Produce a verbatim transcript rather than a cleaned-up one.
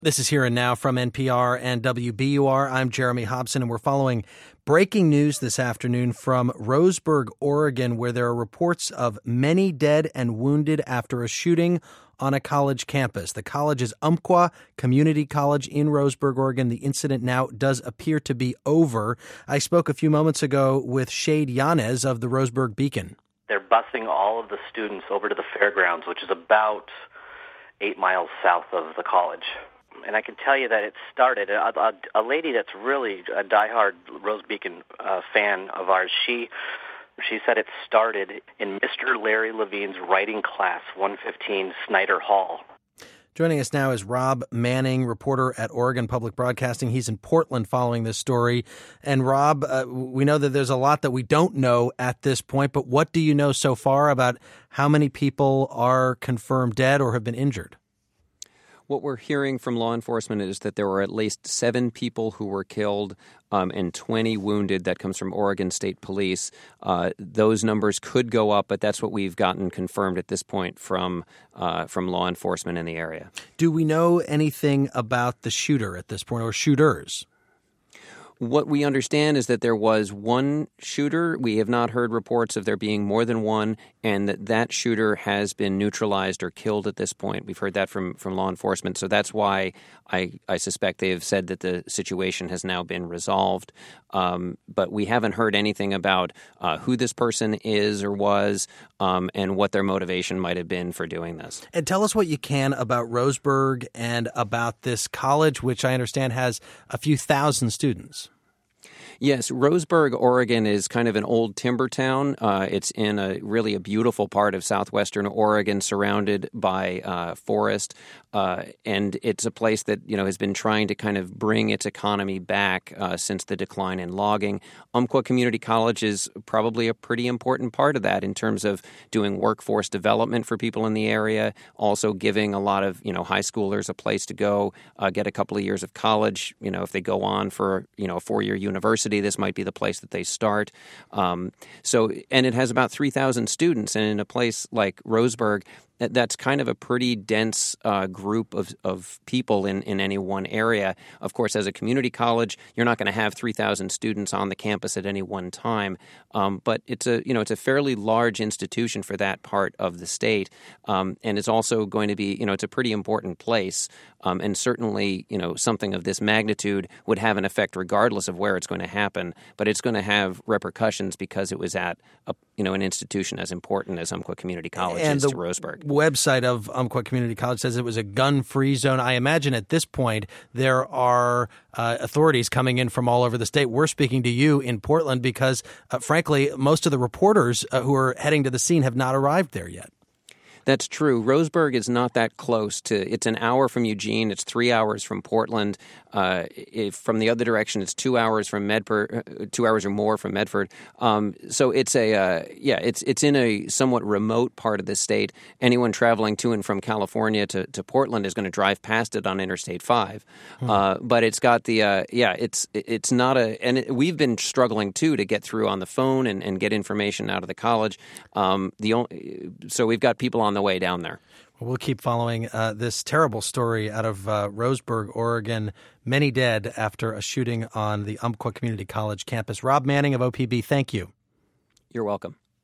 This is Here and Now from N P R and W B U R. I'm Jeremy Hobson, and we're following breaking news this afternoon from Roseburg, Oregon, where there are reports of many dead and wounded after a shooting on a college campus. The college is Umpqua Community College in Roseburg, Oregon. The incident now does appear to be over. I spoke a few moments ago with Shade Yanez of the Roseburg Beacon. They're busing all of the students over to the fairgrounds, which is about eight miles south of the college. And I can tell you that it started, a, a, a lady that's really a diehard Rose Beacon uh, fan of ours, she she said it started in Mister Larry Levine's writing class, one fifteen Snyder Hall. Joining us now is Rob Manning, reporter at Oregon Public Broadcasting. He's in Portland following this story. And Rob, uh, we know that there's a lot that we don't know at this point, but what do you know so far about how many people are confirmed dead or have been injured? What we're hearing from law enforcement is that there were at least seven people who were killed um, and twenty wounded. That comes from Oregon State Police. Uh, those numbers could go up, but that's what we've gotten confirmed at this point from uh, from law enforcement in the area. Do we know anything about the shooter at this point, or shooters? What we understand is that there was one shooter. We have not heard reports of there being more than one, and that that shooter has been neutralized or killed at this point. We've heard that from, from law enforcement. So that's why I, I suspect they have said that the situation has now been resolved. Um, but we haven't heard anything about uh, who this person is or was um, and what their motivation might have been for doing this. And tell us what you can about Roseburg and about this college, which I understand has a few thousand students. Yes, Roseburg, Oregon is kind of an old timber town. Uh, it's in a really a beautiful part of southwestern Oregon, surrounded by uh, forest, uh, and it's a place that you know has been trying to kind of bring its economy back uh, since the decline in logging. Umpqua Community College is probably a pretty important part of that in terms of doing workforce development for people in the area, also giving a lot of you know high schoolers a place to go uh, get a couple of years of college. You know, if they go on for you know a four-year university, this might be the place that they start. Um, so, and it has about three thousand students, and in a place like Roseburg, that's kind of a pretty dense uh, group of, of people in, in any one area. Of course, as a community college, you're not going to have three thousand students on the campus at any one time. Um, but it's a you know it's a fairly large institution for that part of the state, um, and it's also going to be you know it's a pretty important place. Um, and certainly, you know, something of this magnitude would have an effect regardless of where it's going to happen. But it's going to have repercussions because it was at, a, you know, an institution as important as Umpqua Community College and is to Roseburg. The website of Umpqua Community College says it was a gun-free zone. I imagine at this point there are uh, authorities coming in from all over the state. We're speaking to you in Portland because, uh, frankly, most of the reporters uh, who are heading to the scene have not arrived there yet. That's true. Roseburg is not that close to. It's an hour from Eugene. It's three hours from Portland. Uh, if from the other direction, it's two hours from Medford. Uh, two hours or more from Medford. Um, so it's a uh, yeah. It's it's in a somewhat remote part of the state. Anyone traveling to and from California to, to Portland is going to drive past it on Interstate five. Hmm. Uh, but it's got the uh, yeah. It's it's not a. And it, we've been struggling too to get through on the phone and, and get information out of the college. Um, the only, so we've got people on the way down there. Well, we'll keep following uh, this terrible story out of uh, Roseburg, Oregon. Many dead after a shooting on the Umpqua Community College campus. Rob Manning of O P B, thank you. You're welcome.